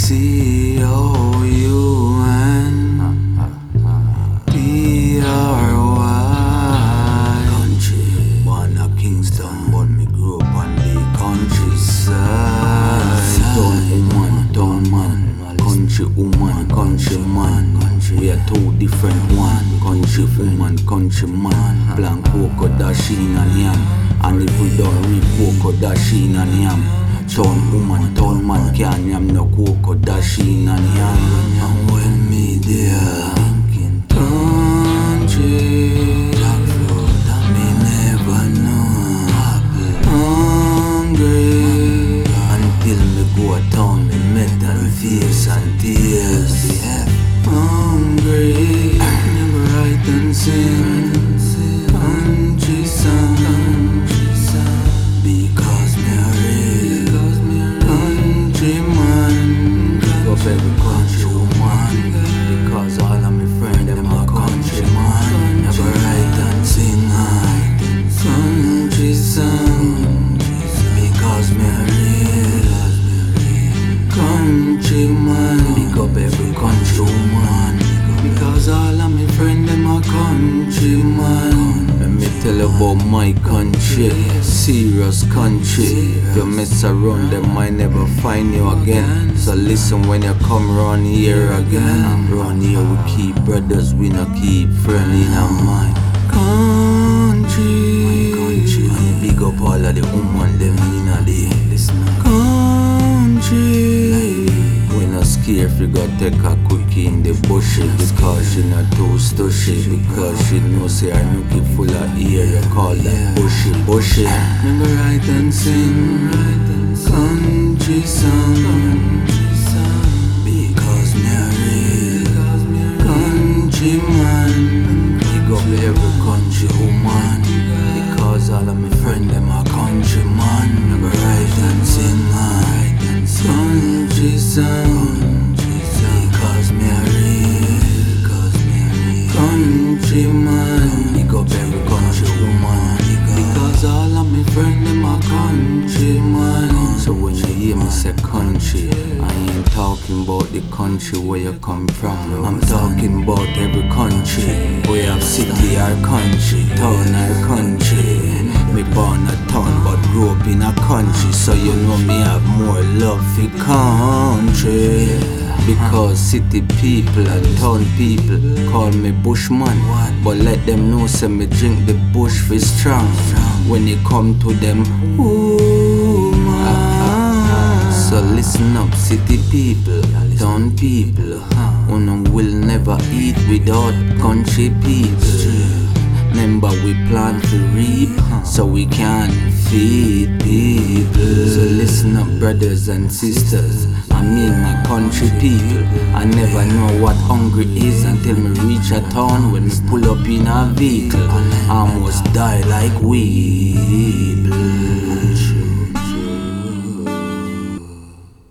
Country, born at Kingston, but me grew up on the countryside. Town man, country woman, country man. We are two different one. Country woman, country man. Plant cocoa, dashing and yam. And if we don't reap cocoa, dashing and yam. Town man can't yam no cocoa, dashing and yam. And when me there country, me never know hungry until me go a town, me met and face and tears. Hungry, never write and sing country song, because me a real countryman. Pick up every country woman, because all of my friends them are countryman. Never write and sing country song, because me a real countryman. Pick up every country woman, because all of my friends them are countryman. Let me tell you about my country, serious country. If you mess around, them might never find you again. So listen when you come round here again. Round here we keep brothers, we not keep friends in our mind. Country, and big up all of the women them in the country. We not scared if you go take a quickie in the bushes, because she not too stushy, because she know say her nookie full of ear. You call that bushy. Remember write and sing country song, because me a real countryman. Big up every country woman, because all of my friends them are countryman. Remember write and sing country song, because me a real countryman. Big up every country woman, because all of my friends them are countryman. So when you hear me say country, I ain't talking about the country where you come from. I'm talking about every country. We have city or country, town or country. Me born a town but grew up in a country, so you know me have more love for country. Because city people and town people call me bushman, but let them know say me drink the bush for strong. When it come to them woman. So listen up city people, town people. One will never eat without country people. Remember we plant to reap, so we can feed people. So listen up brothers and sisters, I mean my country people. I never know what hungry is until me reach a town. When me pull up in a vehicle, I almost die like weeble.